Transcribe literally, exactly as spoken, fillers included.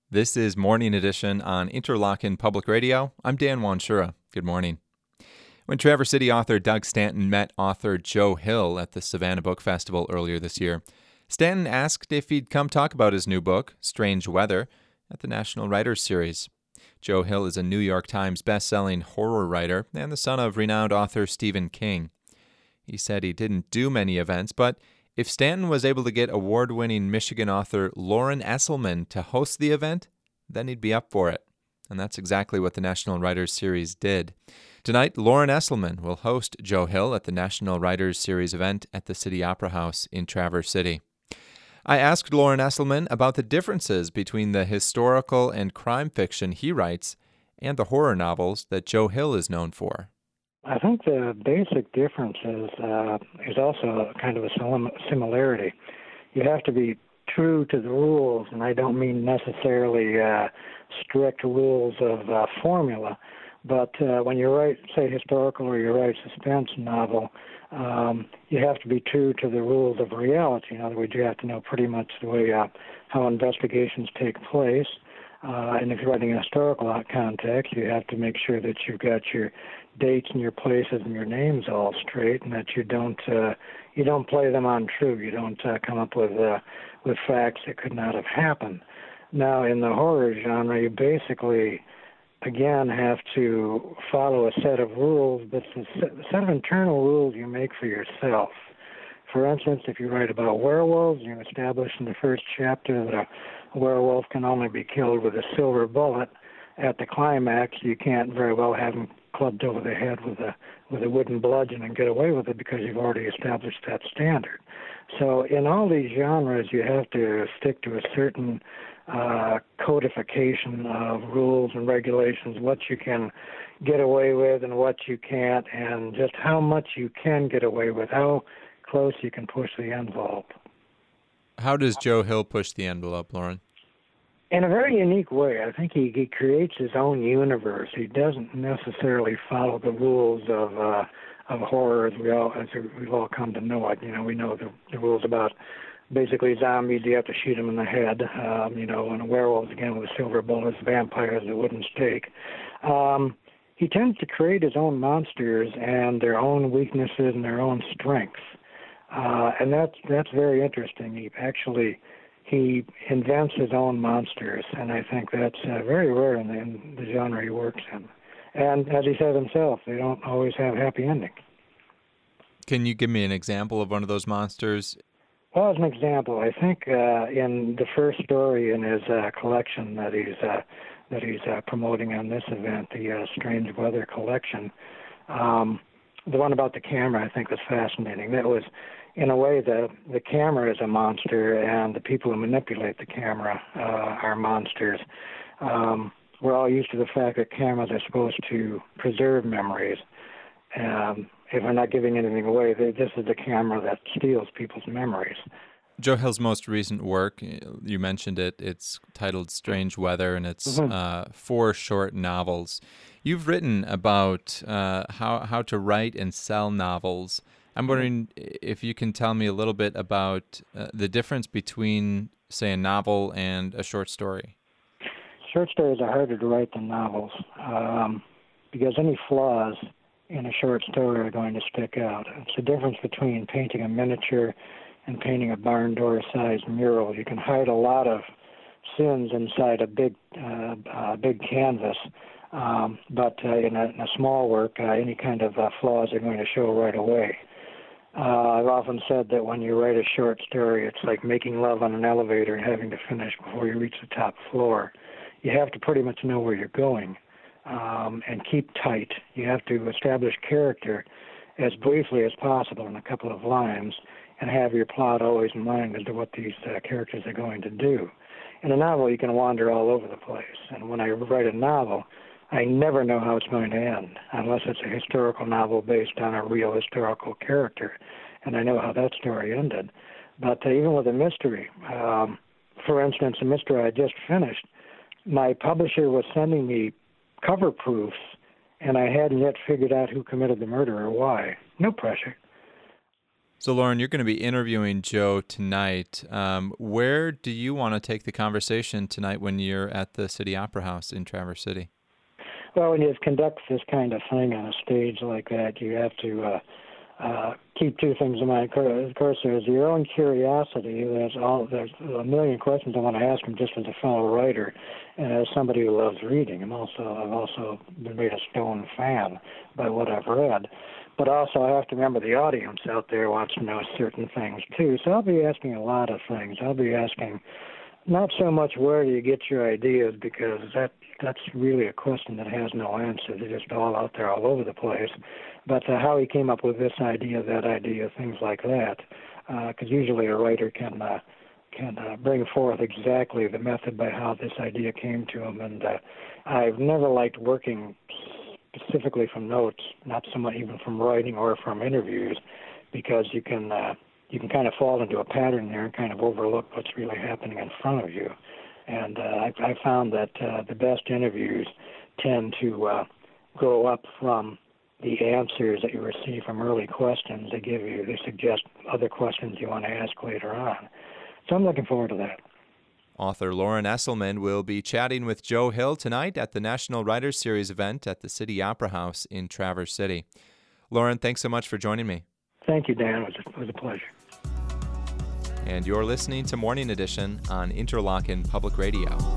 This is Morning Edition on Interlochen Public Radio. I'm Dan Wanshura. Good morning. When Traverse City author Doug Stanton met author Joe Hill at the Savannah Book Festival earlier this year, Stanton asked if he'd come talk about his new book, Strange Weather, at the National Writers Series. Joe Hill is a New York Times best-selling horror writer and the son of renowned author Stephen King. He said he didn't do many events, but if Stanton was able to get award-winning Michigan author Lauren Esselman to host the event, then he'd be up for it. And that's exactly what the National Writers Series did. Tonight, Lauren Esselman will host Joe Hill at the National Writers Series event at the City Opera House in Traverse City. I asked Lauren Esselman about the differences between the historical and crime fiction he writes and the horror novels that Joe Hill is known for. I think the basic difference is, uh, is also kind of a sim- similarity. You have to be true to the rules, and I don't mean necessarily uh, strict rules of uh, formula, but uh, when you write, say, historical or you write suspense novel, um, you have to be true to the rules of reality. In other words, you have to know pretty much the way uh, how investigations take place. Uh, and if you're writing a historical context, you have to make sure that you've got your dates and your places and your names all straight, and that you don't uh, you don't play them untrue. You don't uh, come up with uh, with facts that could not have happened. Now, in the horror genre, you basically, again, have to follow a set of rules, but it's a set of internal rules you make for yourself. For instance, if you write about werewolves, you establish in the first chapter that a werewolf can only be killed with a silver bullet. At the climax, you can't very well have him clubbed over the head with a with a wooden bludgeon and get away with it because you've already established that standard. So in all these genres, you have to stick to a certain uh, codification of rules and regulations, what you can get away with and what you can't, and just how much you can get away with, how close you can push the envelope. How does Joe Hill push the envelope, Lauren? In a very unique way. I think he, he creates his own universe. He doesn't necessarily follow the rules of uh, of horror as we all as we've all come to know it. You know, we know the, the rules about basically zombies. You have to shoot them in the head. Um, you know, and werewolves again with silver bullets, vampires a wooden stake. Um, he tends to create his own monsters and their own weaknesses and their own strengths, uh, and that's that's very interesting. He actually. He invents his own monsters, and I think that's uh, very rare in the, in the genre he works in. And as he said himself, they don't always have happy endings. Can you give me an example of one of those monsters? Well, as an example, I think uh, in the first story in his uh, collection that he's uh, that he's uh, promoting on this event, the uh, Strange Weather collection, um, the one about the camera I think was fascinating. That was, in a way, the the camera is a monster, and the people who manipulate the camera uh, are monsters. Um, we're all used to the fact that cameras are supposed to preserve memories. Um, if we're not giving anything away, they, this is the camera that steals people's memories. Joe Hill's most recent work, you mentioned it, it's titled Strange Weather, and it's mm-hmm. uh, four short novels. You've written about uh, how, how to write and sell novels. I'm wondering if you can tell me a little bit about uh, the difference between, say, a novel and a short story. Short stories are harder to write than novels um, because any flaws in a short story are going to stick out. It's the difference between painting a miniature and painting a barn door-sized mural. You can hide a lot of sins inside a big, uh, uh, big canvas, um, but uh, in, a, in a small work, uh, any kind of uh, flaws are going to show right away. Uh, I've often said that when you write a short story, it's like making love on an elevator and having to finish before you reach the top floor. You have to pretty much know where you're going um, and keep tight. You have to establish character as briefly as possible in a couple of lines and have your plot always in mind as to what these uh, characters are going to do. In a novel, you can wander all over the place. And when I write a novel, I never know how it's going to end, unless it's a historical novel based on a real historical character, and I know how that story ended. But uh, even with a mystery, um, for instance, a mystery I just finished, my publisher was sending me cover proofs, and I hadn't yet figured out who committed the murder or why. No pressure. So, Lauren, you're going to be interviewing Joe tonight. Um, where do you want to take the conversation tonight when you're at the City Opera House in Traverse City? Well, when you conduct this kind of thing on a stage like that, you have to uh, uh, keep two things in mind. Of course, there's your own curiosity. There's all there's a million questions I want to ask him just as a fellow writer, and as somebody who loves reading. I'm also I've also been made a stone fan by what I've read. But also, I have to remember the audience out there wants to know certain things, too. So I'll be asking a lot of things. I'll be asking not so much where do you get your ideas, because that that's really a question that has no answer. They're just all out there all over the place. But uh, how he came up with this idea, that idea, things like that. Because uh, usually a writer can uh, can uh, bring forth exactly the method by how this idea came to him. And uh, I've never liked working specifically from notes, not so much even from writing or from interviews, because you can uh, you can kind of fall into a pattern there and kind of overlook what's really happening in front of you. And uh, I, I found that uh, the best interviews tend to uh, grow up from the answers that you receive from early questions. They give you, they suggest other questions you want to ask later on. So I'm looking forward to that. Author Loren Esselman will be chatting with Joe Hill tonight at the National Writers Series event at the City Opera House in Traverse City. Loren, thanks so much for joining me. Thank you, Dan. It was a, it was a pleasure. And you're listening to Morning Edition on Interlochen Public Radio.